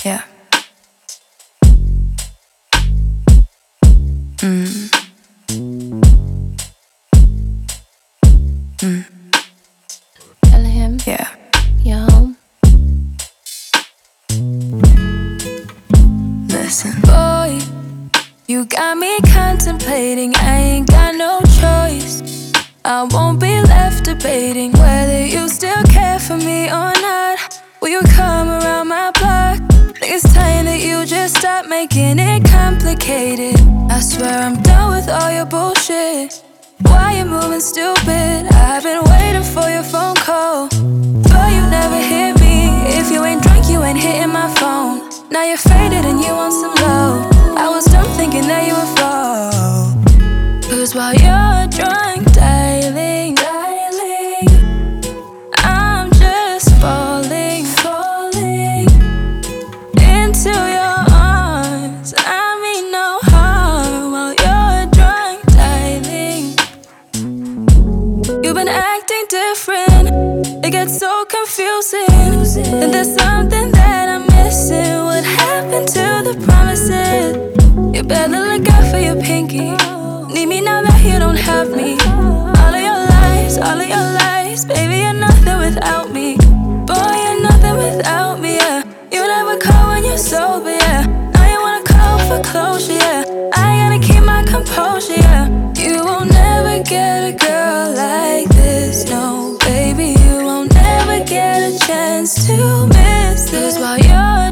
Yeah. Mm. Mm. Tell him, Yeah. you're home. Listen, boy, you got me contemplating. I ain't got no choice. I won't be left debating whether you still care for me or not. Will you come around my block? Think it's time that you just stop making it complicated. I swear I'm done with all your bullshit. Why you moving stupid? I've been waiting for your phone call, but you never hit me. If you ain't drunk, you ain't hitting my phone. Now you're faded and you want some love. I was dumb thinking that you would fall. Cause while you're drunk, darling, I'm just falling into your arms. I mean no harm. While you're drunk, darling, you've been acting different. It gets so confusing, and there's something that I'm missing. What happened to the promises? You better look out for your pinky. Need me now that you don't have me. All of your lies, baby, you're nothing without me. Boy, you're nothing without me, yeah. You never call when you're sober, yeah. Now you wanna call for closure, yeah. I gotta keep my composure, yeah. You won't never get a girl like this, no, baby. You won't never get a chance to miss this while you're